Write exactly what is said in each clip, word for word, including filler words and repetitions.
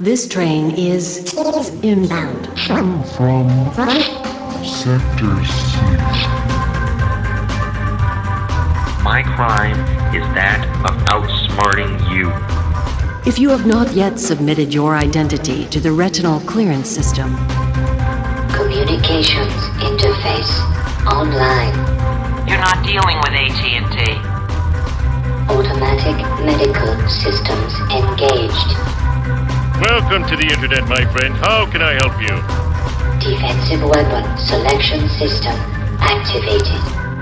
This train is inbound. From Sector C. My crime is that of outsmarting you. If you have not yet submitted your identity to the retinal clearance system, communications interface online. You're not dealing with A T and T. Automatic medical systems engaged. Welcome to the internet, my friend. How can I help you? Defensive weapon selection system activated.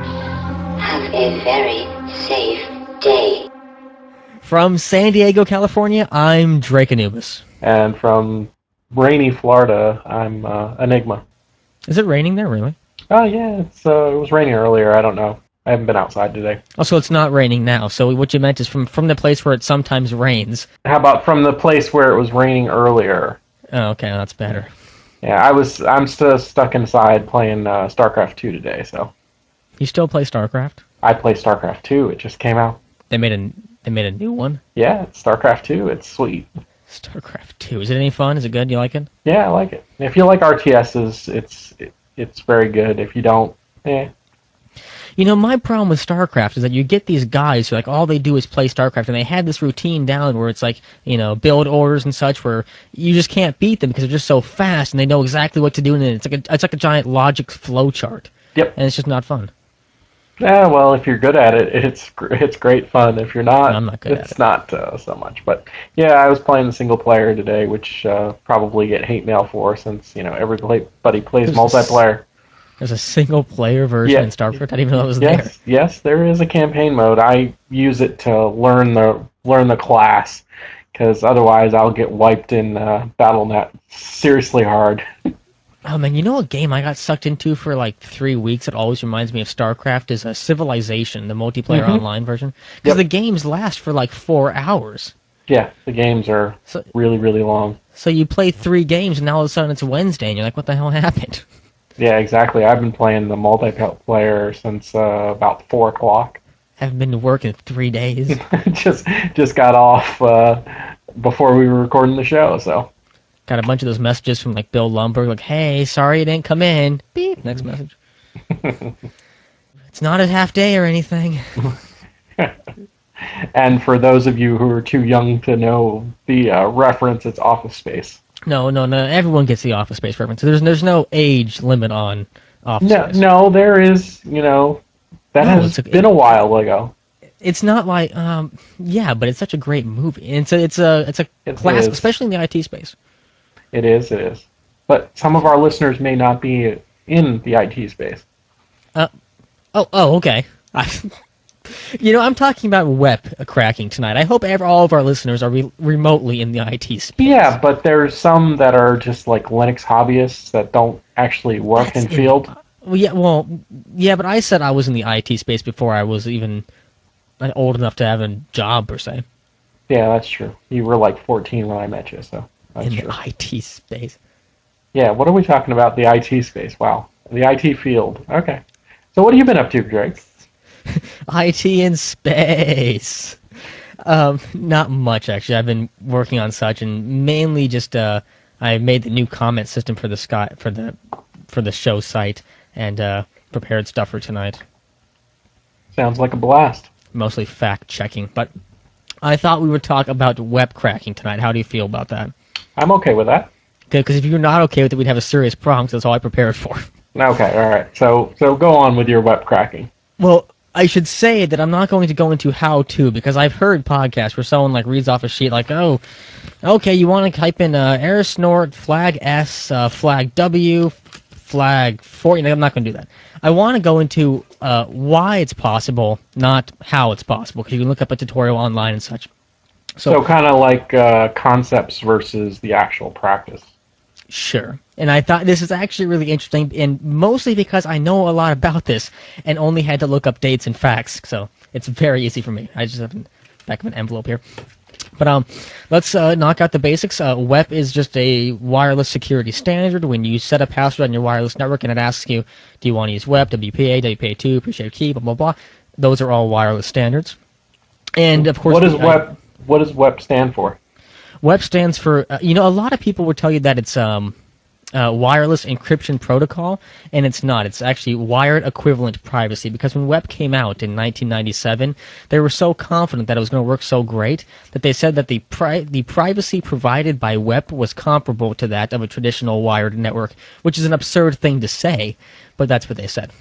Have a very safe day. From San Diego, California, I'm Drake Anubis. And from rainy Florida, I'm uh, Enigma. Is it raining there, really? Oh, yeah, it's, uh, it was raining earlier. I don't know. I haven't been outside today. Oh, so it's not raining now. So what you meant is from, from the place where it sometimes rains. How about from the place where it was raining earlier? Oh, okay, that's better. Yeah, I was. I'm still stuck inside playing uh, StarCraft two today. So. You still play StarCraft? I play StarCraft two. It just came out. They made a they made a new one. Yeah, it's StarCraft two. It's sweet. StarCraft two. Is it any fun? Is it good? You like it? Yeah, I like it. If you like R T Ss, it's it, it's very good. If you don't, eh. You know, my problem with StarCraft is that you get these guys who, like, all they do is play StarCraft, and they have this routine down where it's like, you know, build orders and such, where you just can't beat them because they're just so fast, and they know exactly what to do, and it's like a, it's like a giant logic flow chart. Yep. And it's just not fun. Yeah, well, if you're good at it, it's it's great fun. If you're not, No, I'm not good it's at it. not uh, so much. But yeah, I was playing the single player today, which uh, probably get hate mail for since you know everybody plays There's multiplayer. A, there's a single player version yeah. in StarCraft. I didn't even know it was yes, there. Yes, there is a campaign mode. I use it to learn the learn the class because otherwise I'll get wiped in uh, Battle dot net seriously hard. Oh man, you know a game I got sucked into for like three weeks that always reminds me of StarCraft is a Civilization, the multiplayer mm-hmm. online version. Because yep. the games last for like four hours. Yeah, the games are so, really, really long. So you play three games and now all of a sudden it's Wednesday and you're like, what the hell happened? Yeah, exactly. I've been playing the multiplayer since uh, about four o'clock. Haven't been to work in three days. just just got off uh, before we were recording the show, so. Got a bunch of those messages from like Bill Lumbergh, like, "Hey, sorry you didn't come in." Beep. Next message. It's not a half day or anything. And for those of you who are too young to know the uh, reference, it's Office Space. No, no, no. Everyone gets the Office Space reference. There's there's no age limit on Office no, Space. No, there is. You know, that no, has a, been it, a while ago. It's not like, um, yeah, but it's such a great movie. It's a it's a it's a it classic, is. especially in the I T space. It is, it is. But some of our listeners may not be in the I T space. Uh, oh, oh, okay. You know, I'm talking about web cracking tonight. I hope ever, all of our listeners are re- remotely in the I T space. Yeah, but there's some that are just like Linux hobbyists that don't actually work That's in field. In, well, yeah, well, yeah, but I said I was in the I T space before I was even old enough to have a job, per se. Yeah, that's true. You were like fourteen when I met you, so that's in true. the I T space. Yeah, what are we talking about? The I T space. Wow. The I T field. Okay. So what have you been up to, Drake? I T in space. Um, not much, actually. I've been working on such, and mainly just uh, I made the new comment system for the sky for the for the show site, and uh, prepared stuff for tonight. Sounds like a blast. Mostly fact checking, but I thought we would talk about web cracking tonight. How do you feel about that? I'm okay with that. Because if you're not okay with it, we'd have a serious problem. Cause that's all I prepared for. Okay, all right. So so go on with your web cracking. Well, I should say that I'm not going to go into how to, because I've heard podcasts where someone like reads off a sheet like, oh, okay, you want to type in uh, air snort, flag S, uh, flag W, flag four. I'm not going to do that. I want to go into uh, why it's possible, not how it's possible, because you can look up a tutorial online and such. So, so kind of like uh, concepts versus the actual practice. Sure. And I thought this is actually really interesting, and mostly because I know a lot about this and only had to look up dates and facts, so it's very easy for me. I just have the back of an envelope here. But um, let's uh, knock out the basics. Uh, W E P is just a wireless security standard. When you set a password on your wireless network and it asks you, do you want to use W E P, W P A, W P A two, appreciated key, blah, blah, blah. Those are all wireless standards. And, of course... What does the, W E P, what does W E P stand for? W E P stands for, uh, you know, a lot of people will tell you that it's um, uh, wireless encryption protocol, and it's not. It's actually wired equivalent privacy, because when W E P came out in nineteen ninety-seven, they were so confident that it was going to work so great that they said that the pri- the privacy provided by W E P was comparable to that of a traditional wired network, which is an absurd thing to say, but that's what they said.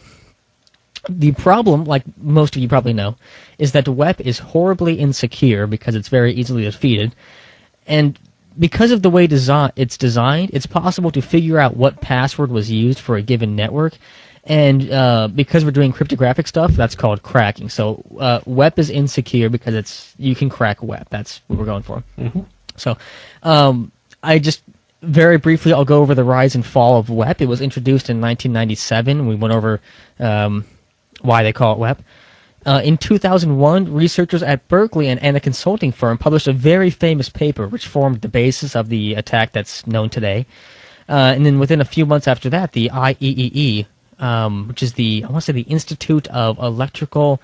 The problem, like most of you probably know, is that W E P is horribly insecure because it's very easily defeated, and because of the way desi- it's designed, it's possible to figure out what password was used for a given network, and uh, because we're doing cryptographic stuff, that's called cracking. So uh, W E P is insecure because it's you can crack W E P. That's what we're going for. Mm-hmm. So um, I just very briefly, I'll go over the rise and fall of W E P. It was introduced in nineteen ninety-seven. We went over um, why they call it W E P. Uh, in two thousand one, researchers at Berkeley and, and a consulting firm published a very famous paper which formed the basis of the attack that's known today. Uh, and then within a few months after that, the I E E E, um, which is the, I want to say the Institute of Electrical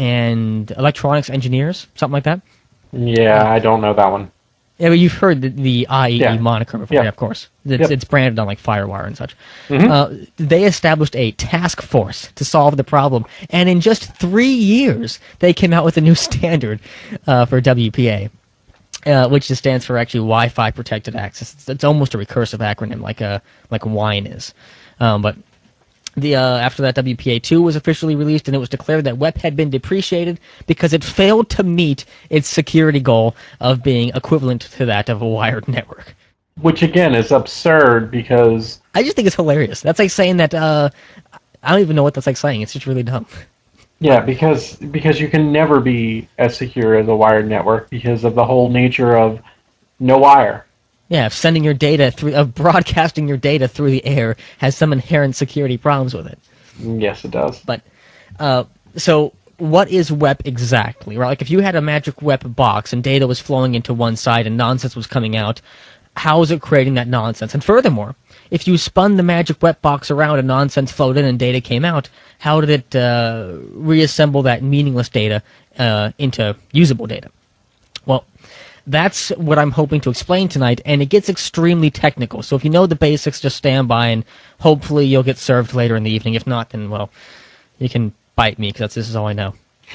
and Electronics Engineers, something like that. Yeah, I don't know that one. Yeah, but you've heard the, the I E E Yeah. moniker before, Yeah. yeah, of course. It's, Yep. it's branded on like FireWire and such. Mhm. Uh, they established a task force to solve the problem, and in just three years, they came out with a new standard uh, for W P A, uh, which just stands for actually Wi-Fi Protected Access. It's, it's almost a recursive acronym, like a like WINE is. Um, but the uh, after that, W P A two was officially released, and it was declared that W E P had been depreciated because it failed to meet its security goal of being equivalent to that of a wired network. Which again is absurd because I just think it's hilarious. That's like saying that, uh, I don't even know what that's like saying. It's just really dumb. yeah, because because you can never be as secure as a wired network because of the whole nature of no wire. Yeah, if sending your data through, of broadcasting your data through the air has some inherent security problems with it. Yes, it does. But, uh, so what is W E P exactly? Right? Like if you had a magic W E P box and data was flowing into one side and nonsense was coming out, how is it creating that nonsense? And furthermore, if you spun the magic W E P box around and nonsense flowed in and data came out, how did it uh, reassemble that meaningless data uh, into usable data? Well, that's what I'm hoping to explain tonight, and it gets extremely technical. So if you know the basics, just stand by, and hopefully you'll get served later in the evening. If not, then, well, you can bite me, because this is all I know.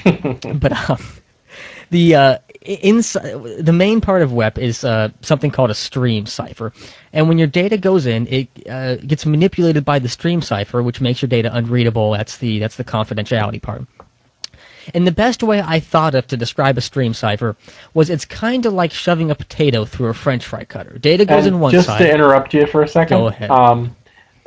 But um, the uh, inside, the main part of W E P is uh, something called a stream cipher. And when your data goes in, it uh, gets manipulated by the stream cipher, which makes your data unreadable. That's the, that's the confidentiality part. And the best way I thought of to describe a stream cipher was it's kind of like shoving a potato through a French fry cutter. Data goes And in one just side. to interrupt you for a second, Go ahead. Um,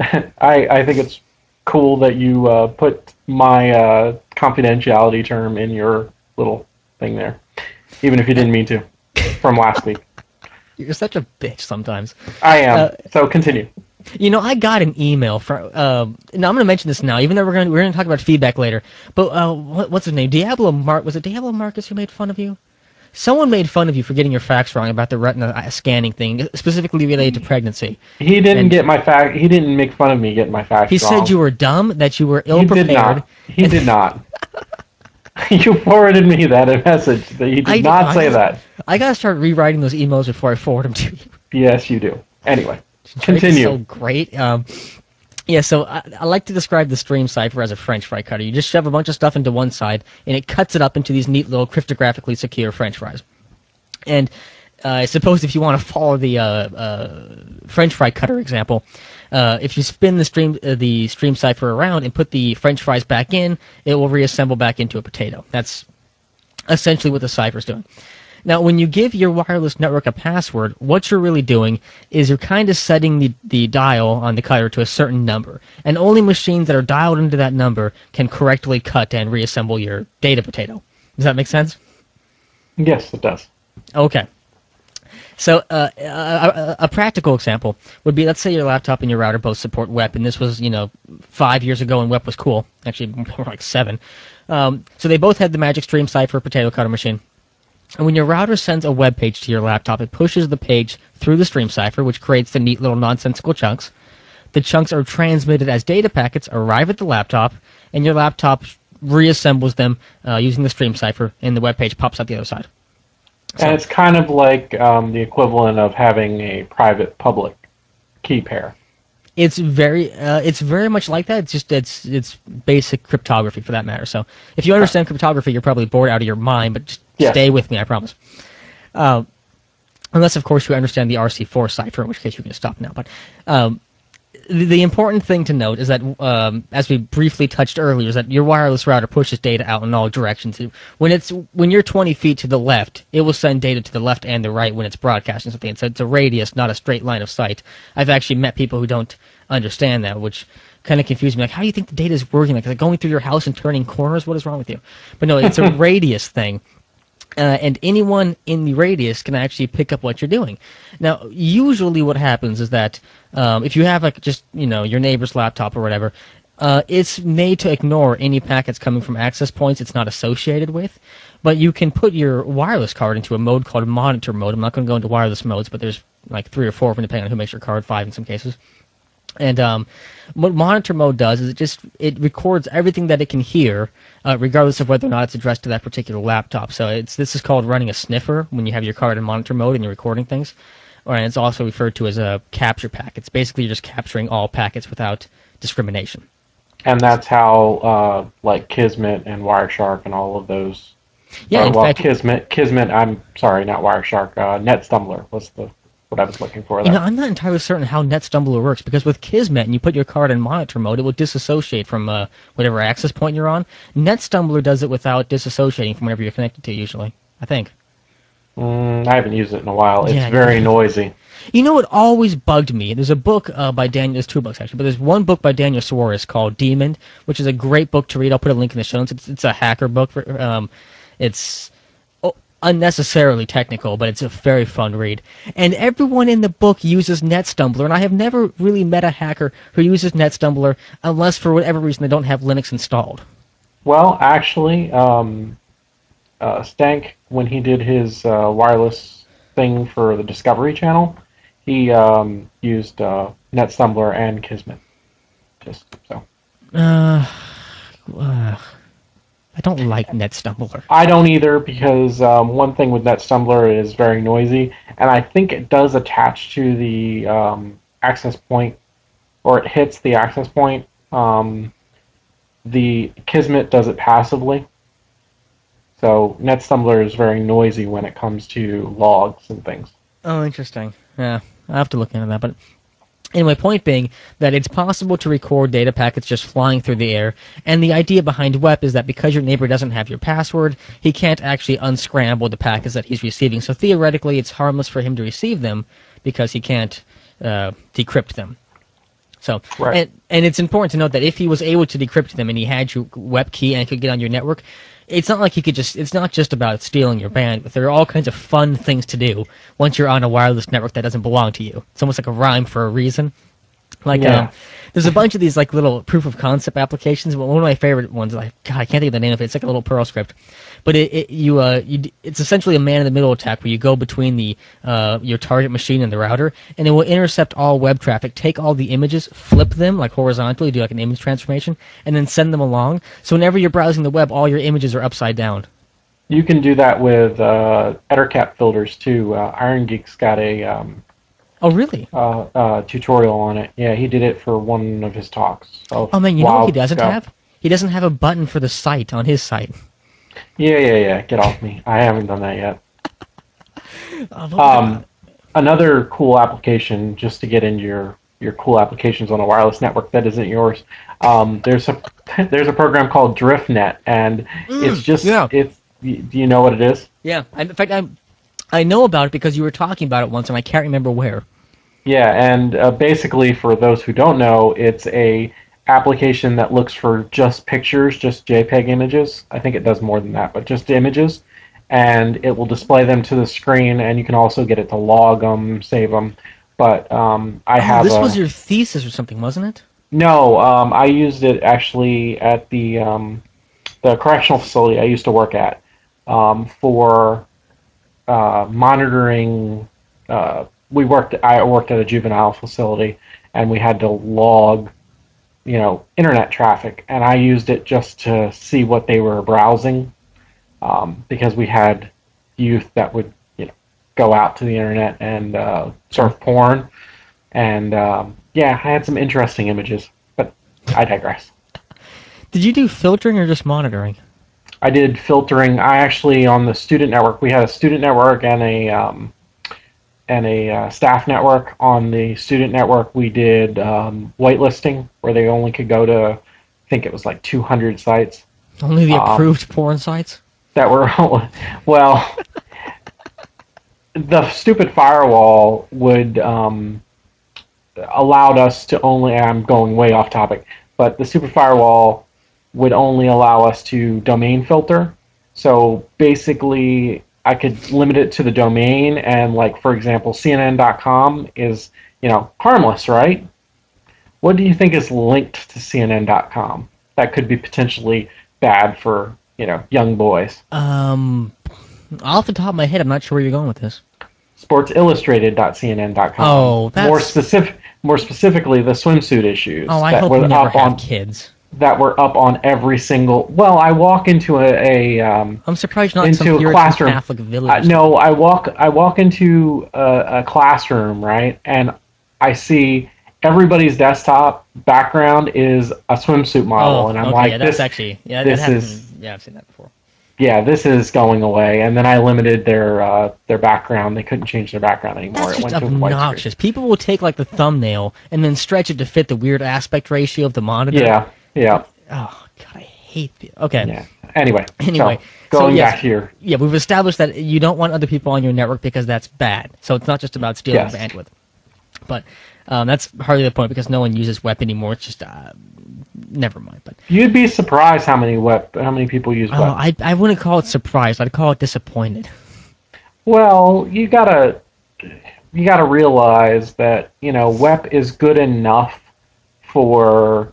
I I think it's cool that you uh, put my uh, confidentiality term in your little thing there, even if you didn't mean to, from last week. You're such a bitch sometimes. I am. Uh, so continue. You know, I got an email from. Uh, now I'm going to mention this now, even though we're going we're going to talk about feedback later. But uh, what, what's his name? Diablo Mark was it Diablo Marcus who made fun of you? Someone made fun of you for getting your facts wrong about the retina uh, scanning thing, specifically related to pregnancy. He didn't and- get my fact. He didn't make fun of me getting my facts He wrong. said you were dumb, that you were ill He did prepared. not. He and- did not. You forwarded me that message. That he did I- not I say gotta- that. I gotta start rewriting those emails before I forward them to you. Yes, you do. Anyway, Drake is continue. so great. Um, yeah, so I, I like to describe the stream cipher as a French fry cutter. You just shove a bunch of stuff into one side, and it cuts it up into these neat little cryptographically secure French fries. And uh, I suppose if you want to follow the uh, uh, French fry cutter example, uh, if you spin the stream uh, the stream cipher around and put the French fries back in, it will reassemble back into a potato. That's essentially what the cipher's doing. Now, when you give your wireless network a password, what you're really doing is you're kind of setting the, the dial on the cutter to a certain number. And only machines that are dialed into that number can correctly cut and reassemble your data potato. Does that make sense? Yes, it does. Okay. So uh, a, a, a practical example would be, let's say your laptop and your router both support W E P, and this was, you know, five years ago when W E P was cool. Actually, more like seven. Um, so they both had the Magic Stream Cipher potato cutter machine. And when your router sends a web page to your laptop, it pushes the page through the stream cipher, which creates the neat little nonsensical chunks. The chunks are transmitted as data packets, arrive at the laptop, and your laptop reassembles them uh, using the stream cipher, and the web page pops out the other side. And it's kind of like um, the equivalent of having a private-public key pair. It's very, uh, it's very much like that. It's just it's it's basic cryptography for that matter. So if you understand cryptography, you're probably bored out of your mind. But just Yes. stay with me, I promise. Uh, unless, of course, you understand the R C four cipher, in which case you can stop now. But um, the, the important thing to note is that, um, as we briefly touched earlier, is that your wireless router pushes data out in all directions. When it's when you're twenty feet to the left, it will send data to the left and the right when it's broadcasting something. It's a, it's a radius, not a straight line of sight. I've actually met people who don't understand that, which kind of confused me. Like, how do you think the data is working? Like, is it going through your house and turning corners? What is wrong with you? But no, it's a radius thing. Uh, and anyone in the radius can actually pick up what you're doing. Now, usually what happens is that um, if you have like just you know your neighbor's laptop or whatever, uh, it's made to ignore any packets coming from access points it's not associated with. But you can put your wireless card into a mode called monitor mode. I'm not going to go into wireless modes, but there's like three or four of them depending on who makes your card, five in some cases. And um, what monitor mode does is it just it records everything that it can hear, uh, regardless of whether or not it's addressed to that particular laptop. So it's this is called running a sniffer when you have your card in monitor mode and you're recording things, or and it's also referred to as a capture pack. It's basically you're just capturing all packets without discrimination. And that's how, uh, like, Kismet and Wireshark and all of those. Yeah, Or, in well, fact, Kismet, Kismet. I'm sorry, not Wireshark. Uh, NetStumbler was the what I was looking for you there. know, I'm not entirely certain how NetStumbler works because with Kismet and you put your card in monitor mode, it will disassociate from uh, whatever access point you're on. NetStumbler does it without disassociating from whatever you're connected to. Usually, I think. Mm, I haven't used it in a while. It's Yeah, very noisy. you know what always bugged me? There's a book uh, by Daniel. There's two books actually, but there's one book by Daniel Suarez called Demon, which is a great book to read. I'll put a link in the show notes. It's, it's a hacker book. For, um, it's oh, unnecessarily technical, but it's a very fun read. And everyone in the book uses NetStumbler, and I have never really met a hacker who uses NetStumbler unless for whatever reason they don't have Linux installed. Well, actually, um, uh, Stank, when he did his uh, wireless thing for the Discovery Channel, he um, used uh, NetStumbler and Kismet. Just so. Uh, uh, I don't like NetStumbler. I don't either because um, one thing with NetStumbler is very noisy, and I think it does attach to the um, access point, or it hits the access point. Um, the Kismet does it passively, so NetStumbler is very noisy when it comes to logs and things. Oh, interesting. Yeah, I have to look into that. But anyway, point being that it's possible to record data packets just flying through the air, and the idea behind W E P is that because your neighbor doesn't have your password, he can't actually unscramble the packets that he's receiving. So theoretically, it's harmless for him to receive them because he can't uh, decrypt them. So, Right. and and it's important to note that if he was able to decrypt them and he had your W E P key and could get on your network, it's not like he could just. It's not just about stealing your bandwidth. There are all kinds of fun things to do once you're on a wireless network that doesn't belong to you. It's almost like a rhyme for a reason. Like, Yeah. um, there's a bunch of these like little proof of concept applications. But one of my favorite ones, like God, I can't think of the name of it. It's like a little Perl script, but it, it you uh you, d- it's essentially a man in the middle attack where you go between the uh your target machine and the router, and it will intercept all web traffic, take all the images, flip them like horizontally, do like an image transformation, and then send them along. So whenever you're browsing the web, all your images are upside down. You can do that with uh, Ettercap filters too. Uh, Iron Geek's got a um, Oh really? uh, uh, tutorial on it. Yeah, he did it for one of his talks a Oh man, you know what he while doesn't ago. have? He doesn't have a button for the site on his site. Yeah, yeah, yeah. Get off me. I haven't done that yet. Oh, what was it? Um, another cool application, just to get into your, your cool applications on a wireless network that isn't yours. Um, there's a there's a program called DriftNet, and it's just yeah. it's. Do you know what it is? Yeah, I, in fact, I I know about it because you were talking about it once, and I can't remember where. Yeah, and uh, basically, for those who don't know, it's a application that looks for just pictures, just JPEG images. I think it does more than that, but just images, and it will display them to the screen, and you can also get it to log them, save them. But um, I Oh, have this was a your thesis or something, wasn't it? no. Um, I used it actually at the um, the correctional facility I used to work at um, for uh, monitoring. Uh, we worked. I worked at a juvenile facility, and we had to log, you know, internet traffic, and I used it just to see what they were browsing, um, because we had youth that would go out to the internet and uh, surf porn. And um, yeah, I had some interesting images, but I digress. Did you do filtering or just monitoring? I did filtering. I actually on the student network. We had a student network and a um, and a uh, staff network. On the student network, we did um, whitelisting, where they only could go to, I think it was like two hundred sites. Only the Um, approved porn sites? That were well. The stupid firewall would um, allowed us to only. I'm going way off topic, but the stupid firewall would only allow us to domain filter. So basically, I could limit it to the domain, and like for example, C N N dot com is you know harmless, right? What do you think is linked to C N N dot com that could be potentially bad for you know young boys? Um, off the top of my head, I'm not sure where you're going with this. sports illustrated dot C N N dot com. Oh, that's... more specific. More specifically, the swimsuit issues Oh, I that hope were you never up have on kids. that were up on every single. Well, I walk into a, a um, I'm surprised you're not into some a Puritan classroom. Catholic village. Uh, no, I walk. I walk into a, a classroom, right, and I see everybody's desktop background is a swimsuit model, Oh, and I'm okay, like, yeah, that's this, actually... Yeah, that this happens. is, Yeah, I've seen that before. yeah, this is going away. And then I limited their uh, their background. They couldn't change their background anymore. That's It just went to white screen. obnoxious. People will take, like, the thumbnail and then stretch it to fit the weird aspect ratio of the monitor. Yeah, yeah, Oh, God, I hate it. Okay. yeah. Anyway, Anyway, so so going yes, back here. yeah, we've established that you don't want other people on your network because that's bad. So it's not just about stealing Yes. bandwidth. But um, that's hardly the point because no one uses W E P anymore. It's just, uh, never mind. But You'd be surprised how many web, how many people use oh, web. I I wouldn't call it surprised. I'd call it disappointed. Well, you gotta you gotta realize that you know W E P is good enough for,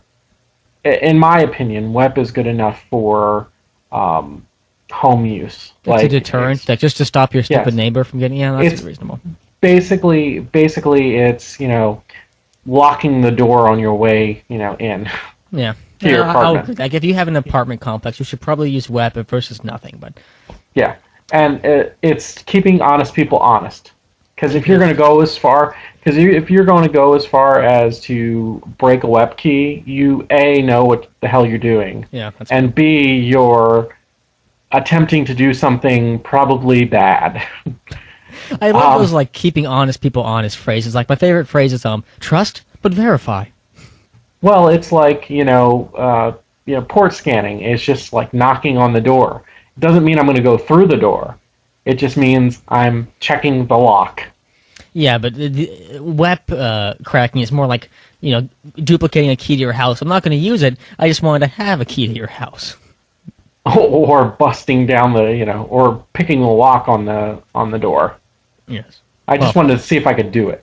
in my opinion, W E P is good enough for um, home use. It's Like a deterrent, it's, like just to stop your stupid yes, neighbor from getting. Yeah, that's it's reasonable. basically basically it's you know locking the door on your way you know in Yeah. to Yeah, your I- I'll apartment. agree. Like if you have an apartment complex, you should probably use W E P versus nothing. But Yeah, and it, it's keeping honest people honest. Because if you're Yeah. going to go as far, because you, if you're going to go as far as to break a W E P key, you a know what the hell you're doing, yeah, that's and b you're attempting to do something probably bad. I love um, those like keeping honest people honest phrases. Like my favorite phrase is um trust but verify. well, it's like you know, uh, you know, port scanning is just like knocking on the door. It doesn't mean I'm going to go through the door. It just means I'm checking the lock. Yeah, but the, the W E P uh, cracking is more like you know duplicating a key to your house. I'm not going to use it. I just wanted to have a key to your house. Or busting down the you know or picking the lock on the on the door. Yes. I just Well, wanted to see if I could do it.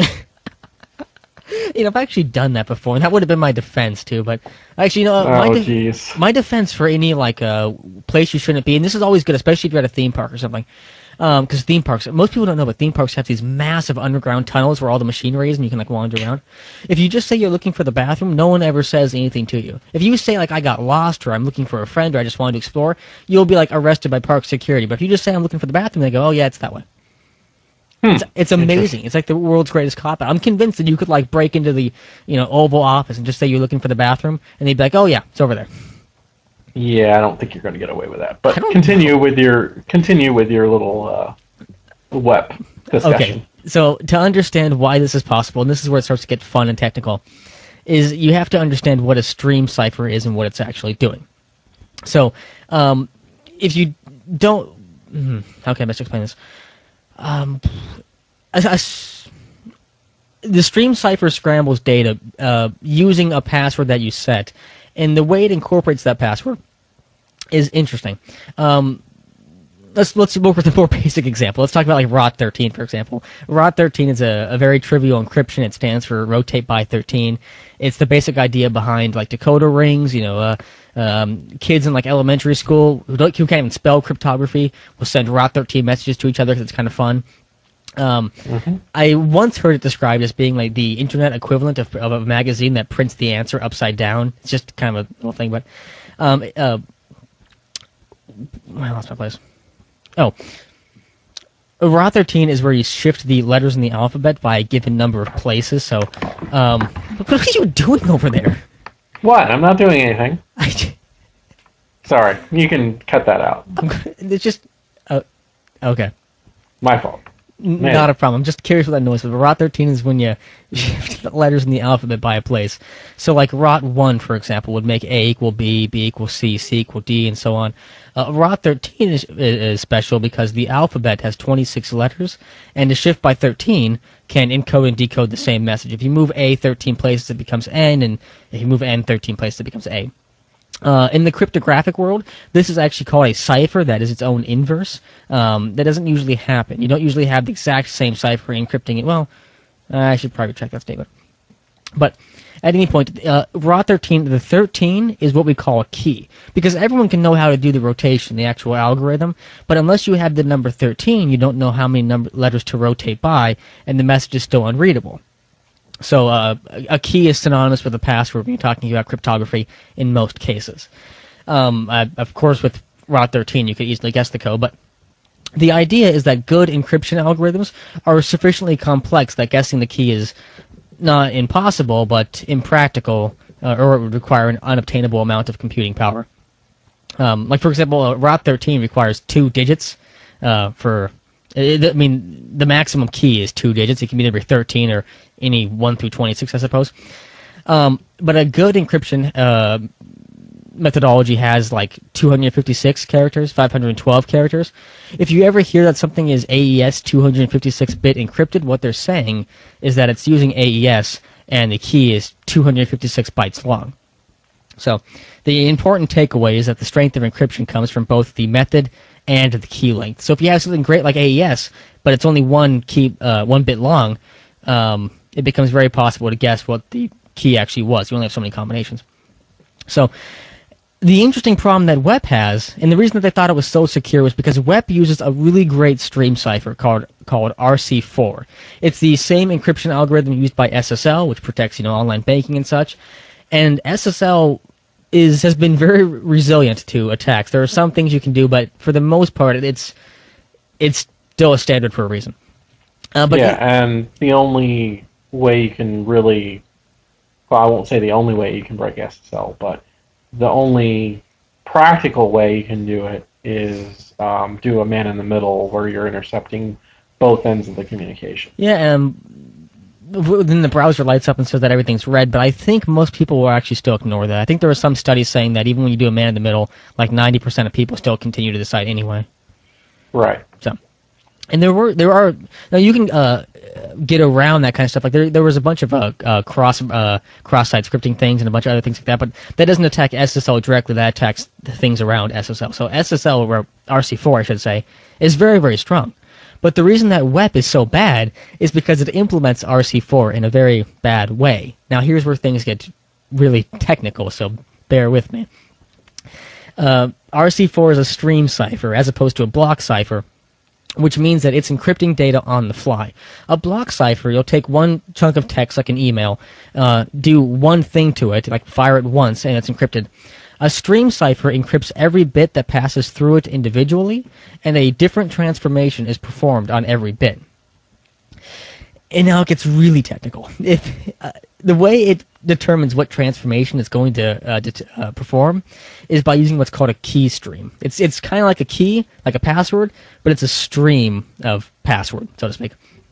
you know, I've actually done that before, and that would have been my defense too. But actually, you know, my Oh de- jeez. my defense for any like uh, place you shouldn't be, and this is always good, especially if you're at a theme park or something, because theme parks, most people don't know, but theme parks have these massive underground tunnels where all the machinery is, and you can like wander around. If you just say you're looking for the bathroom, no one ever says anything to you. If you say like I got lost, or I'm looking for a friend, or I just wanted to explore, you'll be like arrested by park security. But if you just say I'm looking for the bathroom, they go, oh yeah, it's that way. It's, it's amazing. It's like the world's greatest cop out. I'm convinced that you could like break into the, you know, Oval Office and just say you're looking for the bathroom, and they'd be like, "Oh yeah, it's over there." Yeah, I don't think you're going to get away with that. I But don't continue know. with your continue with your little uh, W E P discussion. Okay, so to understand why this is possible, and this is where it starts to get fun and technical, is you have to understand what a stream cipher is and what it's actually doing. So, um, if you don't, hmm, how can I best explain this? Um, a- a s- the stream cipher scrambles data uh, using a password that you set, and the way it incorporates that password is interesting. Um, let's let's work with a more basic example. Let's talk about like R O T thirteen, for example. R O T thirteen is a, a very trivial encryption. It stands for rotate by thirteen. It's the basic idea behind like decoder rings. You know, uh, um, kids in like elementary school who don't who can't even spell cryptography will send R O T thirteen messages to each other because it's kind of fun. Um, Mm-hmm. I once heard it described as being like the internet equivalent of, of a magazine that prints the answer upside down. It's just kind of a little thing, but um, uh, I lost my place. Oh, Rot thirteen is where you shift the letters in the alphabet by a given number of places. So, um, what are you doing over there? What? I'm not doing anything. I, Sorry, you can cut that out. it's just, uh, okay. My fault. N- Man. Not a problem. I'm just curious what that noise was. But rot thirteen is when you shift the letters in the alphabet by a place. So, like rot one, for example, would make A equal B, B equal C, C equal D, and so on. Uh, rot thirteen is, is special because the alphabet has twenty-six letters, and to shift by thirteen can encode and decode the same message. If you move A thirteen places, it becomes N, and if you move N thirteen places, it becomes A. Uh, in the cryptographic world, this is actually called a cipher that is its own inverse. Um, that doesn't usually happen. You don't usually have the exact same cipher encrypting it. Well, uh, I should probably check that statement. But at any point, uh, rot thirteen, the thirteen is what we call a key. Because everyone can know how to do the rotation, the actual algorithm, but unless you have the number thirteen, you don't know how many number letters to rotate by, and the message is still unreadable. So uh, a key is synonymous with a password when you're talking about cryptography in most cases. Um, uh, of course, with rot thirteen, you could easily guess the code, but the idea is that good encryption algorithms are sufficiently complex that guessing the key is not impossible, but impractical, uh, or it would require an unobtainable amount of computing power. Um, like, for example, uh, rot thirteen requires two digits uh, for... I mean, the maximum key is two digits. It can be either thirteen or any one through twenty-six, I suppose. Um, but a good encryption uh, methodology has like two hundred fifty-six characters, five hundred twelve characters. If you ever hear that something is A E S two hundred fifty-six bit encrypted, what they're saying is that it's using A E S and the key is two hundred fifty-six bytes long. So the important takeaway is that the strength of encryption comes from both the method and the key length. So if you have something great like A E S, but it's only one key, uh, one bit long, um, it becomes very possible to guess what the key actually was. You only have so many combinations. So the interesting problem that W E P has, and the reason that they thought it was so secure, was because W E P uses a really great stream cipher called called R C four. It's the same encryption algorithm used by S S L, which protects you know online banking and such. And S S L is has been very resilient to attacks. There are some things you can do, but for the most part, it's it's still a standard for a reason. Uh, but yeah, it, and the only way you can really, well, I won't say the only way you can break S S L, but the only practical way you can do it is um, do a man in the middle where you're intercepting both ends of the communication. yeah, um, then the browser lights up and says that everything's red, but I think most people will actually still ignore that. I think there were some studies saying that even when you do a man in the middle, like ninety percent of people still continue to the site anyway. Right. So, and there were there are now you can uh, get around that kind of stuff. Like there there was a bunch of uh, uh, cross uh, cross site scripting things and a bunch of other things like that, but that doesn't attack S S L directly. That attacks the things around S S L. So S S L, or R C four, I should say, is very very strong. But the reason that W E P is so bad is because it implements R C four in a very bad way. Now here's where things get really technical, so bear with me. Uh, R C four is a stream cipher as opposed to a block cipher, which means that it's encrypting data on the fly. A block cipher, you'll take one chunk of text, like an email, uh, do one thing to it, like fire it once, and it's encrypted. A stream cipher encrypts every bit that passes through it individually, and a different transformation is performed on every bit. And now it gets really technical. If uh, the way it determines what transformation it's going to uh, det uh, perform is by using what's called a key stream. It's it's kind of like a key, like a password, but it's a stream of password, so to speak.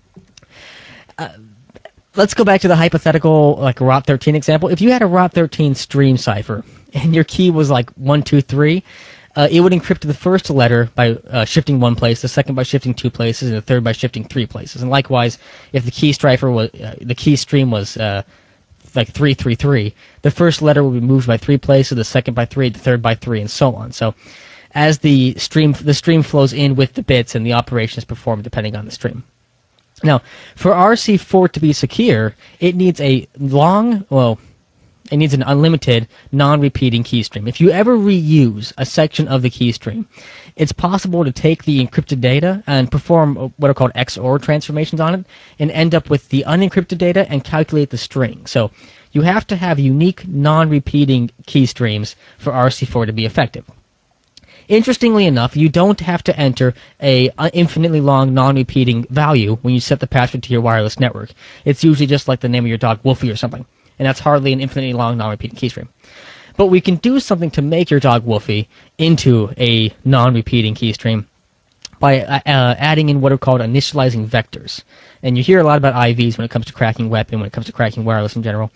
Uh, let's go back to the hypothetical, like rot thirteen example. If you had a rot thirteen stream cipher and your key was like one two three. Uh, it would encrypt the first letter by uh, shifting one place, the second by shifting two places, and the third by shifting three places. And likewise, if the key cipher was uh, the key stream was uh, like three three three, the first letter would be moved by three places, the second by three, the third by three, and so on. So, as the stream the stream flows in with the bits, and the operation is performed depending on the stream. Now, for R C four to be secure, it needs a long, well. It needs an unlimited, non-repeating key stream. If you ever reuse a section of the key stream, it's possible to take the encrypted data and perform what are called X O R transformations on it and end up with the unencrypted data and calculate the string. So you have to have unique, non-repeating key streams for R C four to be effective. Interestingly enough, you don't have to enter a uh, infinitely long, non-repeating value when you set the password to your wireless network. It's usually just like the name of your dog, Wolfie or something, and that's hardly an infinitely long, non-repeating keystream. But we can do something to make your dog Wolfie into a non-repeating keystream by uh, uh, adding in what are called initializing vectors. And you hear a lot about I Vs when it comes to cracking web and when it comes to cracking wireless in general.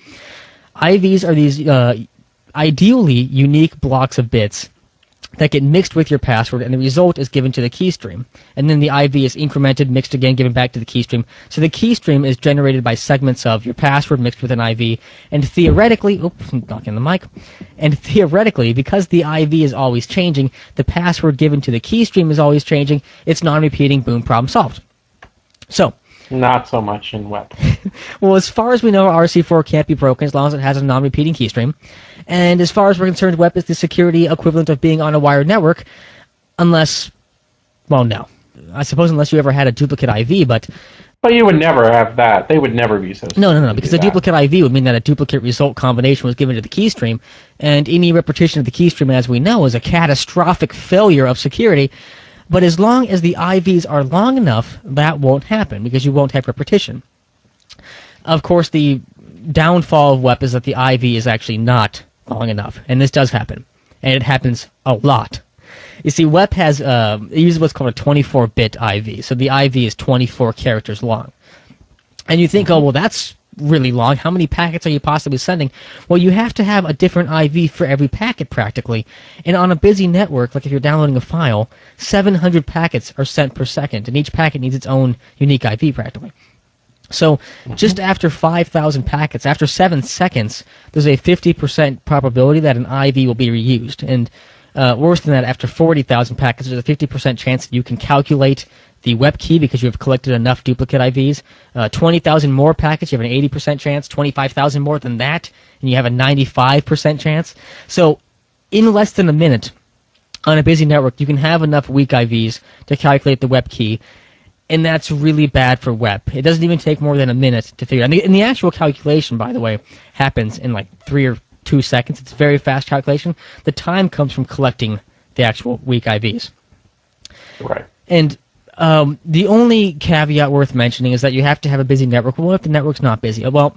I Vs are these uh, ideally unique blocks of bits that get mixed with your password, and the result is given to the keystream. And then the I V is incremented, mixed again, given back to the keystream. So the keystream is generated by segments of your password mixed with an I V, and theoretically, oops, I'm knocking the mic, and theoretically, because the I V is always changing, the password given to the keystream is always changing, it's non-repeating, boom, problem solved. So, not so much in web. well, as far as we know, R C four can't be broken as long as it has a non-repeating keystream. And as far as we're concerned, W E P is the security equivalent of being on a wired network, unless, well, no. I suppose unless you ever had a duplicate I V, but... But you would never have that. They would never be so stupid. No, no, no, because a that. duplicate I V would mean that a duplicate result combination was given to the keystream, and any repetition of the keystream, as we know, is a catastrophic failure of security. But as long as the I Vs are long enough, that won't happen, because you won't have repetition. Of course, the downfall of W E P is that the I V is actually not long enough, and this does happen, and it happens a lot. You see, W E P has, uh, it uses what's called a twenty-four bit I V, so the I V is twenty-four characters long. And you think, oh, well, that's really long. How many packets are you possibly sending? Well, you have to have a different I V for every packet, practically. And on a busy network, like if you're downloading a file, seven hundred packets are sent per second, and each packet needs its own unique I V, practically. So just after five thousand packets, after seven seconds, there's a fifty percent probability that an I V will be reused. And uh, worse than that, after forty thousand packets, there's a fifty percent chance that you can calculate the W E P key because you have collected enough duplicate I Vs. Uh, twenty thousand more packets, you have an eighty percent chance. twenty-five thousand more than that, and you have a ninety-five percent chance. So in less than a minute, on a busy network, you can have enough weak I Vs to calculate the W E P key. And that's really bad for W E P. It doesn't even take more than a minute to figure it out. And the, and the actual calculation, by the way, happens in like three or two seconds. It's a very fast calculation. The time comes from collecting the actual weak I Vs. Right. And um, the only caveat worth mentioning is that you have to have a busy network. Well, what if the network's not busy? Well,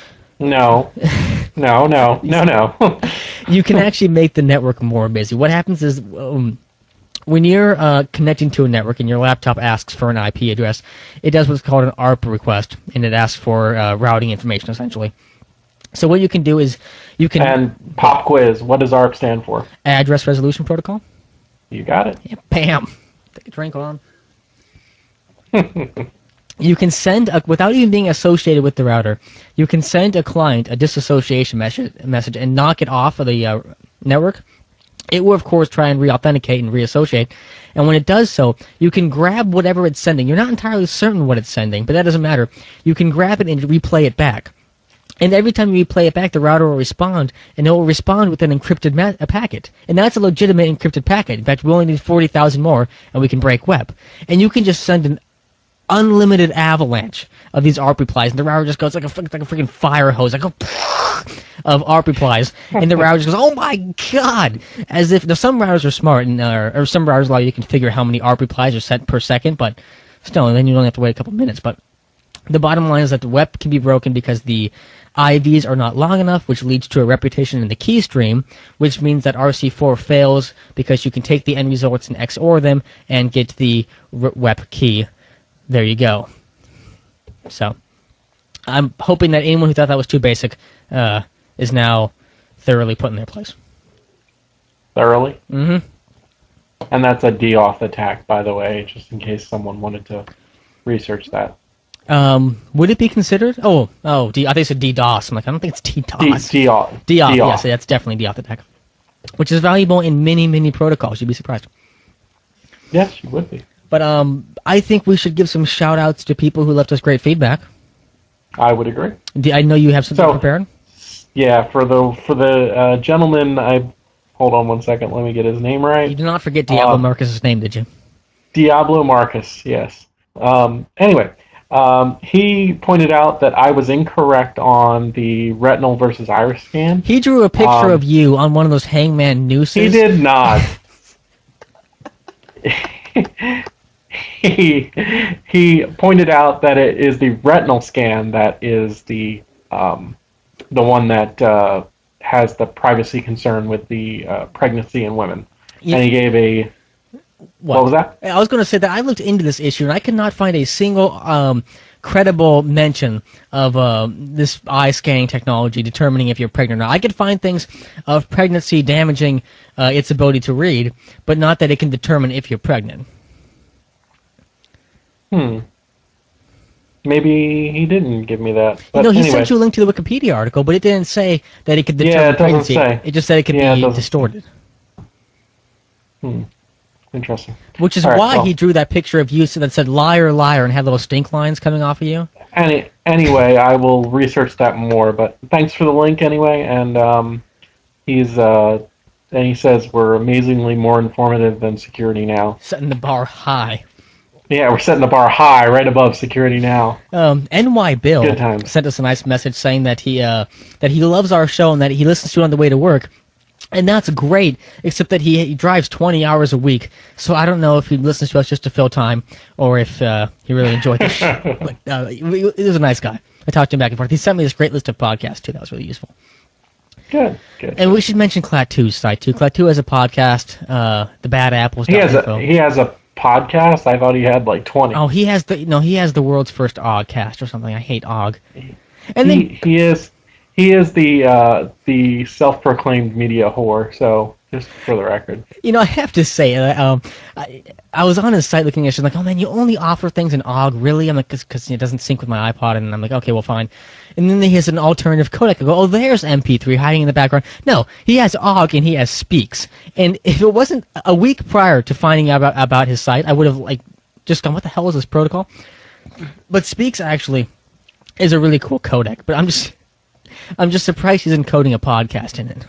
no. No, no, no, no. You can actually make the network more busy. What happens is... Um, When you're uh, connecting to a network and your laptop asks for an I P address, it does what's called an A R P request, and it asks for uh, routing information, essentially. So what you can do is you can... And pop quiz, what does A R P stand for? Address Resolution Protocol. You got it. Yeah, bam! Take a drink on. You can send, a, without even being associated with the router, you can send a client a disassociation message, message and knock it off of the uh, network. It will, of course, try and re-authenticate and reassociate. And when it does so, you can grab whatever it's sending. You're not entirely certain what it's sending, but that doesn't matter. You can grab it and replay it back. And every time you replay it back, the router will respond, and it will respond with an encrypted ma- a packet. And that's a legitimate encrypted packet. In fact, we only need forty thousand more, and we can break W E P. And you can just send an unlimited avalanche of these A R P replies, and the router just goes like a, like a freaking fire hose, like a of A R P replies, and the router just goes, oh my god! As if, now some routers are smart, and uh, or some routers allow you to configure how many A R P replies are sent per second, but still, and then you only have to wait a couple minutes. But the bottom line is that the W E P can be broken because the I Vs are not long enough, which leads to a repetition in the key stream, which means that R C four fails because you can take the end results and X O R them and get the W E P key. There you go. So, I'm hoping that anyone who thought that was too basic uh, is now thoroughly put in their place. Thoroughly? Mm-hmm. And that's a DDoS attack, by the way, just in case someone wanted to research that. Um, would it be considered? Oh, oh, D- I think it's a DDoS. I'm like, I don't think it's DDoS. D- DDoS. DDoS, yes, that's definitely DDoS attack. Which is valuable in many, many protocols. You'd be surprised. Yes, you would be. But um, I think we should give some shout-outs to people who left us great feedback. I would agree. I know you have something so, prepared. Yeah, for the for the uh, gentleman, I hold on one second. Let me get his name right. You did not forget Diablo um, Marcus's name, did you? Diablo Marcus, yes. Um, anyway, um, he pointed out that I was incorrect on the retinal versus iris scan. He drew a picture um, of you on one of those hangman nooses. He did not. he he pointed out that it is the retinal scan that is the um, the one that uh, has the privacy concern with the uh, pregnancy in women, You- and he gave a What? what was that? I was going to say that I looked into this issue and I could not find a single um, credible mention of uh, this eye scanning technology determining if you're pregnant or not. I could find things of pregnancy damaging uh, its ability to read, but not that it can determine if you're pregnant. Hmm. Maybe he didn't give me that. But You know, he anyway, sent you a link to the Wikipedia article, but it didn't say that it could Yeah, determine it doesn't pregnancy. say. It just said it could Yeah, it be doesn't say. distorted. hmm. Interesting. Which is All right, why well, he drew that picture of you that said liar, liar, and had little stink lines coming off of you. Any, anyway, I will research that more. But thanks for the link anyway. And um, he's uh, and he says we're amazingly more informative than Security Now. Setting the bar high. Yeah, we're setting the bar high, right above Security Now. Um, N Y Bill Good times. sent us a nice message saying that he uh, that he loves our show and that he listens to it on the way to work. And that's great, except that he, he drives twenty hours a week. So I don't know if he listens to us just to fill time or if uh, he really enjoyed the show. But uh, he, he was a nice guy. I talked to him back and forth. He sent me this great list of podcasts, too. That was really useful. Good, good. And we should mention Klaatu's site, too. Klaatu has a podcast, uh, The Bad Apples. He has a he has a podcast. I thought he had like twenty. Oh, he has the no, he has the world's first Ogcast or something. I hate Og. And he, then he is he is the uh, the self-proclaimed media whore. So just for the record, you know, I have to say, uh, um, I, I was on his site looking at shit, like, oh man, you only offer things in O G, really? I'm like, because it doesn't sync with my iPod, and I'm like, okay, well, fine. And then he has an alternative codec. I go, oh, there's M P three hiding in the background. No, he has O G and he has Speaks. And if it wasn't a week prior to finding out about, about his site, I would have like just gone, what the hell is this protocol? But Speaks actually is a really cool codec. But I'm just, I'm just surprised he's encoding a podcast in it.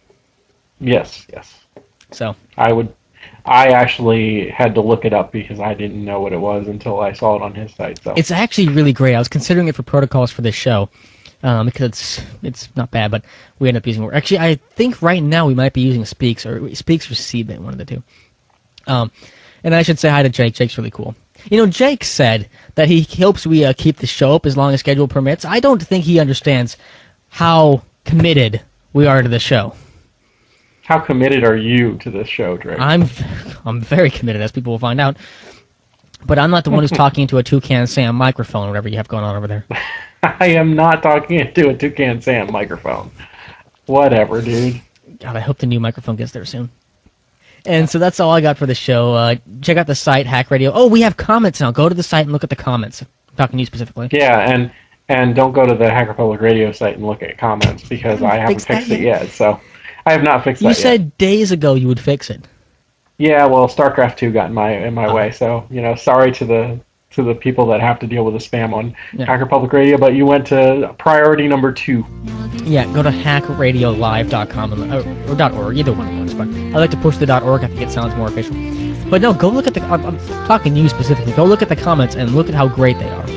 yes, yes. So I would. I actually had to look it up because I didn't know what it was until I saw it on his site. So it's actually really great. I was considering it for protocols for this show um, because it's it's not bad, but we end up using more. Actually, I think right now we might be using Speaks or Speaks or C-Bit, one of the two. Um, and I should say hi to Jake. Jake's really cool. You know, Jake said that he hopes we uh, keep the show up as long as schedule permits. I don't think he understands how committed we are to the show. how committed are you to this show, Drake? I'm I'm very committed, as people will find out. But I'm not the one who's talking into a Toucan Sam microphone or whatever you have going on over there. I am not talking into a Toucan Sam microphone. Whatever, dude. God, I hope the new microphone gets there soon. And so that's all I got for the show. Uh, check out the site, Hack Radio. Oh, we have comments now. Go to the site and look at the comments. I'm talking to you specifically. Yeah, and and don't go to the Hacker Public Radio site and look at comments because I haven't fixed that fixed it yet? yet. So I have not fixed You that said yet. days ago you would fix it. Yeah, well, StarCraft two got in my in my Oh. way. So you know, sorry to the to the people that have to deal with the spam on Yeah. Hacker Public Radio, but you went to priority number two. Yeah, go to hack radio live dot com and, or, or .org, either one works. But I like to push the .org. I think it sounds more official. But no, go look at the. I'm, I'm talking to you specifically. Go look at the comments and look at how great they are.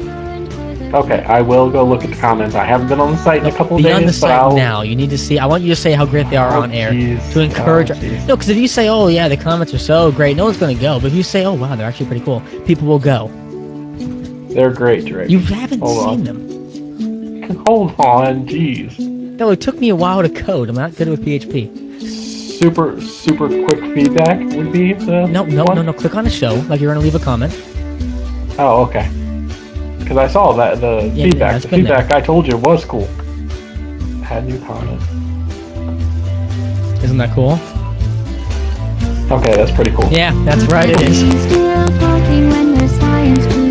Okay, I will go look at the comments. I haven't been on the site in a couple of Be days, on the but site I'll. now. You need to see. I want you to say how great they are Oh, on air jeez. to encourage. Oh, jeez. no, because if you say, "Oh yeah, the comments are so great," no one's going to go. But if you say, "Oh wow, they're actually pretty cool," people will go. They're great, Drake. You haven't Hold seen on. them. Hold on, jeez. No, it took me a while to code. I'm not good with P H P. Super, super quick feedback would be the No, no, one? no, no. Click on a show like you're going to leave a comment. Oh, okay. Because I saw that the Yeah, feedback. it's The been there. feedback I told you was cool. Add new comment. Isn't that cool? Okay, that's pretty cool. Yeah, that's right. It is. Still talking when there's science